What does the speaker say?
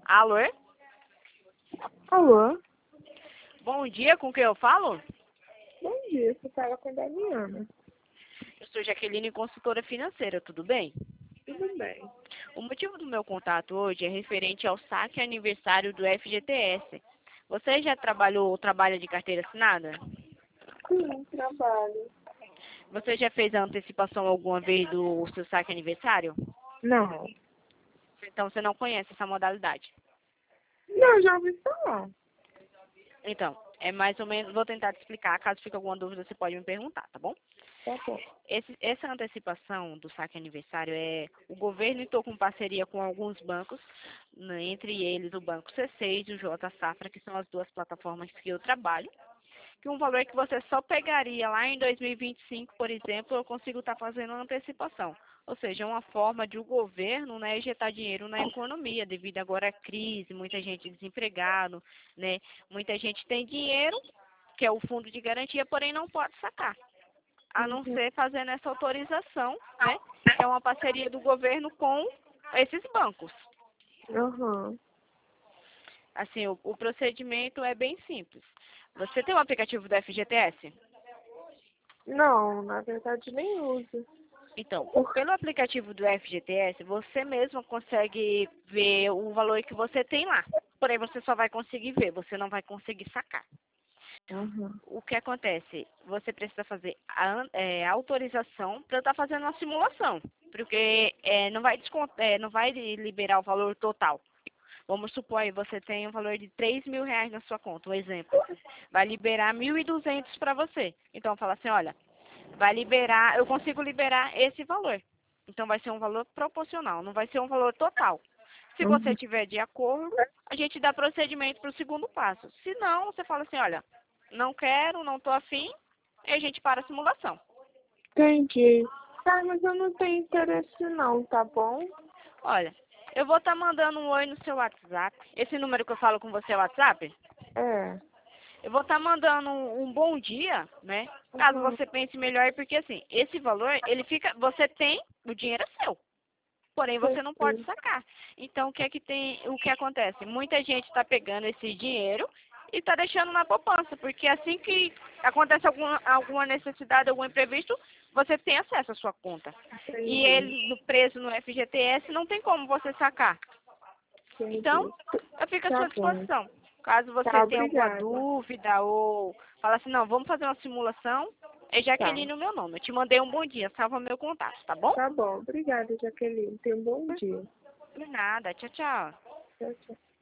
Alô? Alô? Bom dia, com quem eu falo? Bom dia, você fala com a Damiana. Eu sou Jaqueline, consultora financeira, tudo bem? Tudo bem? O motivo do meu contato hoje é referente ao saque aniversário do FGTS. Você já trabalhou ou trabalha de carteira assinada? Sim, trabalho. Você já fez a antecipação alguma vez do seu saque aniversário? Não. Então você não conhece essa modalidade. Não, já ouvi falar. Então, é mais ou menos, vou tentar te explicar, caso fique alguma dúvida você pode me perguntar, tá bom? Tá bom. Essa antecipação do saque aniversário o governo entrou com parceria com alguns bancos, né, entre eles o Banco C6 e o J Safra, que são as duas plataformas que eu trabalho, que um valor que você só pegaria lá em 2025, por exemplo, eu consigo estar fazendo uma antecipação. Ou seja, uma forma de o governo, né, injetar dinheiro na economia, devido agora à crise, muita gente desempregado, né, muita gente tem dinheiro, que é o fundo de garantia, porém não pode sacar, a não Uhum. ser fazendo essa autorização, né, que é uma parceria do governo com esses bancos. Aham. Assim, o procedimento é bem simples. Você tem o aplicativo do FGTS? Não, na verdade nem uso. Então, Por- pelo aplicativo do FGTS, você mesmo consegue ver o valor que você tem lá. Porém, você só vai conseguir ver, você não vai conseguir sacar. Aham. O que acontece? Você precisa fazer a autorização para estar fazendo uma simulação, porque não vai liberar o valor total. Vamos supor aí, você tem um valor de R$ 3.000 na sua conta, um exemplo. Vai liberar 1.200 para você. Então, fala assim, olha, vai liberar, eu consigo liberar esse valor. Então, vai ser um valor proporcional, não vai ser um valor total. Se você Uhum. tiver de acordo, a gente dá procedimento para o segundo passo. Se não, você fala assim, olha, não quero, não estou afim, e a gente para a simulação. Entendi. Tá, mas eu não tenho interesse não, tá bom? Olha, eu vou estar mandando um oi no seu WhatsApp. Esse número que eu falo com você é o WhatsApp? É. Eu vou estar mandando um bom dia, né? Caso Uhum. você pense melhor, porque assim, esse valor, ele fica, você tem, o dinheiro é seu. Porém, você não pode Entendi. sacar. Então, o que acontece? Muita gente está pegando esse dinheiro e está deixando na poupança, porque assim que acontece alguma necessidade, algum imprevisto, você tem acesso à sua conta. E Entendi. ele, preso no FGTS, não tem como você sacar. Então, Entendi. eu fico à Tá sua bom. disposição. Caso você Tá, tenha alguma obrigada. dúvida ou fala assim, não, vamos fazer uma simulação, é Tá. Jaqueline o meu nome. Eu te mandei um bom dia, salva meu contato, tá bom? Tá bom. Obrigada, Jaqueline. Tenha um bom dia. Por nada. Tchau, tchau. Tchau, tchau.